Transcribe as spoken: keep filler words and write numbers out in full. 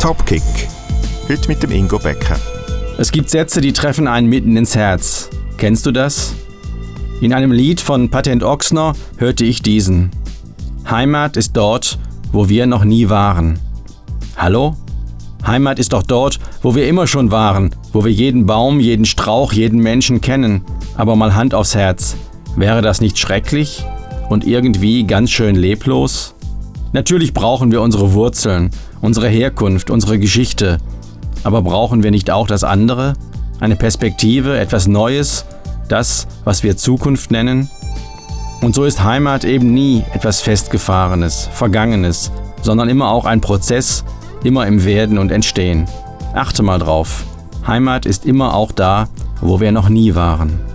Topkick. Heute mit dem Ingo Becker. Es gibt Sätze, die treffen einen mitten ins Herz. Kennst du das? In einem Lied von Patent Ochsner hörte ich diesen: Heimat ist dort, wo wir noch nie waren. Hallo? Heimat ist doch dort, wo wir immer schon waren, wo wir jeden Baum, jeden Strauch, jeden Menschen kennen. Aber mal Hand aufs Herz, wäre das nicht schrecklich und irgendwie ganz schön leblos? Natürlich brauchen wir unsere Wurzeln, unsere Herkunft, unsere Geschichte. Aber brauchen wir nicht auch das andere? Eine Perspektive, etwas Neues, das, was wir Zukunft nennen? Und so ist Heimat eben nie etwas Festgefahrenes, Vergangenes, sondern immer auch ein Prozess, immer im Werden und Entstehen. Achte mal drauf. Heimat ist immer auch da, wo wir noch nie waren.